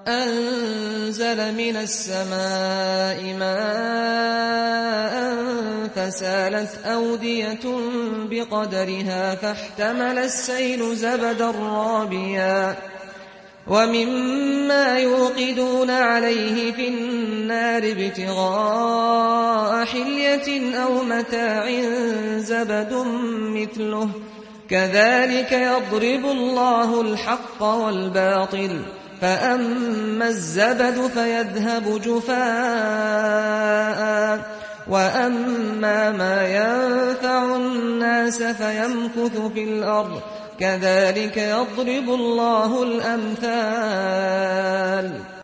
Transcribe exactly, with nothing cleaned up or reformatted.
أنزل من السماء ماء فسالت أودية بقدرها فاحتمل السيل زبدا رابيا ومما يوقدون عليه في النار ابتغاء حلية أو متاع زبد مثله كذلك يضرب الله الحق والباطل فأما الزبد فيذهب جفاء وأما ما ينفع الناس فيمكث في الأرض كذلك يضرب الله الأمثال